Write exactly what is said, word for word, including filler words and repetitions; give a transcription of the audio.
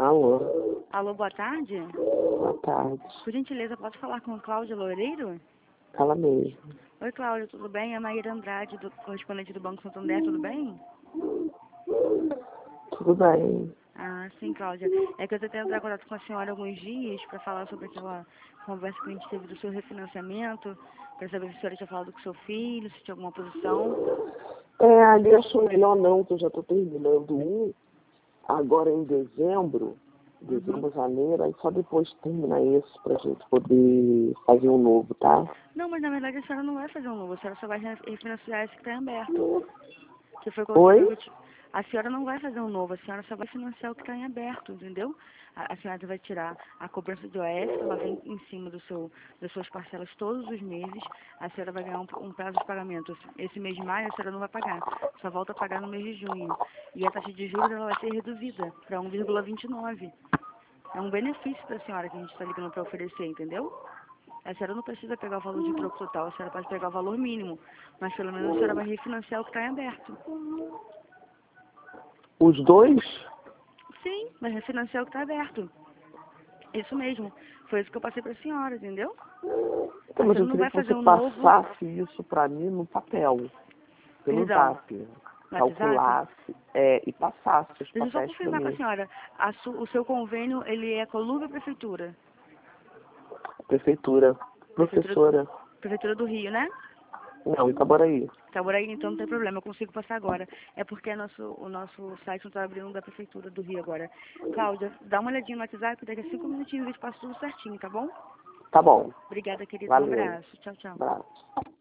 Alô? Alô, boa tarde. Boa tarde. Por gentileza, posso falar com Cláudia Loureiro? Fala mesmo. Oi, Cláudia, tudo bem? É a Maíra Andrade, do correspondente do Banco Santander, tudo bem? Tudo bem. Ah, sim, Cláudia. É que eu tentei entrar em contato com a senhora há alguns dias para falar sobre aquela conversa que a gente teve do seu refinanciamento, para saber se a senhora tinha falado com o seu filho, se tinha alguma posição. É, ali eu acho melhor não, que eu já estou terminando um, agora em dezembro, dezembro, Uhum. janeiro, aí só depois terminar esse pra gente poder fazer um novo, tá? Não, mas na verdade a senhora não vai fazer um novo, a senhora só vai refinanciar esse que está em aberto. Que foi quando Oi? eu te... A senhora não vai fazer um novo, a senhora só vai financiar o que está em aberto, entendeu? A, a senhora vai tirar a cobrança de O S, que ela vem em cima do seu, das suas parcelas todos os meses. A senhora vai ganhar um, um prazo de pagamento. Esse mês de maio a senhora não vai pagar, só volta a pagar no mês de junho. E a taxa de juros ela vai ser reduzida para um vírgula vinte e nove. É um benefício para a senhora que a gente está ligando para oferecer, entendeu? A senhora não precisa pegar o valor de troco total, a senhora pode pegar o valor mínimo, mas pelo menos a senhora vai refinanciar o que está em aberto. Os dois? Sim, vai refinanciar o que está aberto. Isso mesmo. Foi isso que eu passei para a senhora, entendeu? Então, A mas senhora eu não queria vai que você fazer um novo... passasse isso pra mim no papel, pelo Perdão, zap, no WhatsApp? calculasse é, e passasse os Deixa eu só papéis pra confirmar com a mim. senhora. A su... O seu convênio, ele é Colômbia ou Prefeitura? Prefeitura, Prefeitura... professora, Prefeitura do Rio, né? não, Itaboraí. Itaboraí, então não tem problema, eu consigo passar agora. É porque nosso, o nosso site não está abrindo da Prefeitura do Rio agora. Cláudia, dá uma olhadinha no WhatsApp, daqui a cinco minutinhos eu te passo tudo certinho, tá bom? Tá bom, Obrigada, querida. Um valeu, abraço. Tchau, tchau. abraço.